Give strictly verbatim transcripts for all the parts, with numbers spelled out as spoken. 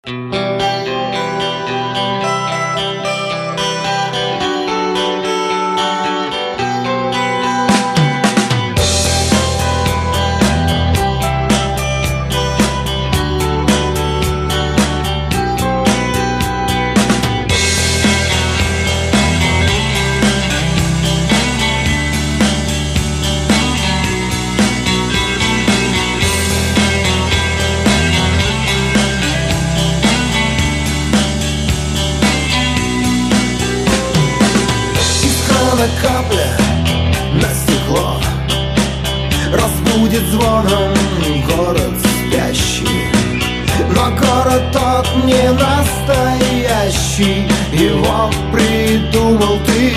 Капля на стекло разбудит звоном город спящий. Но город тот не настоящий, его придумал ты.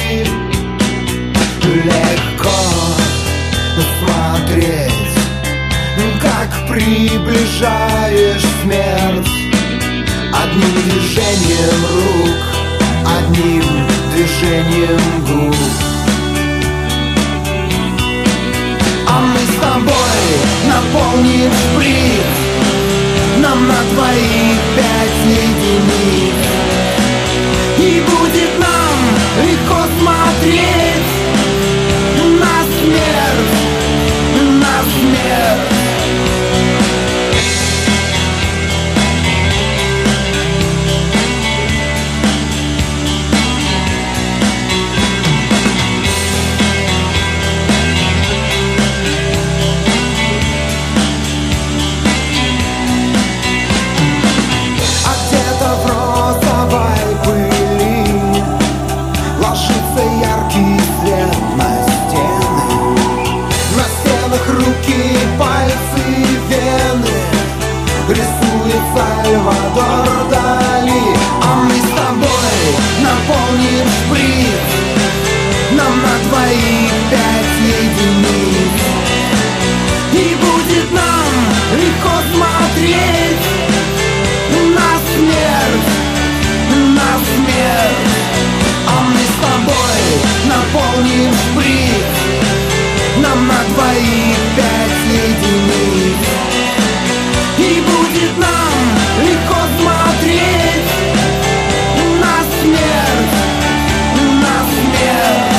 Легко смотреть, как приближаешь смерть. Одним движением рук, одним движением губ. А мы с тобой наполним шприц, нам на двоих пять единиц. И будет нам легко смотреть на смерть, на смерть. Сальвадор Дали. А мы с тобой наполним шприц, нам на двоих пять единиц. И будет нам легко смотреть на смерть, на смерть. А мы с тобой наполним шприц, нам на двоих пять единиц. И будет нам легко смотреть на смерть, на смерть.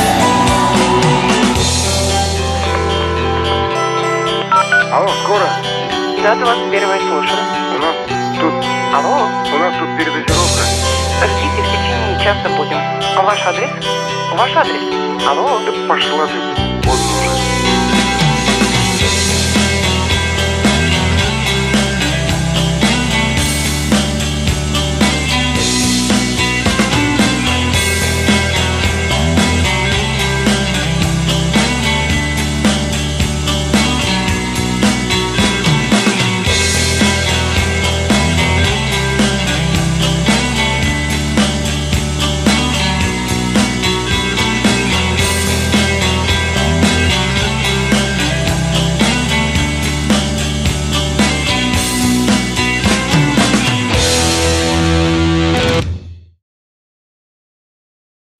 Алло, скоро? Да, двадцать первое, слушаю. У нас тут... Алло? У нас тут передозировка. Ждите, в течение часа будем. Ваш адрес? Ваш адрес? Алло? Да пошла ты, поздно уже.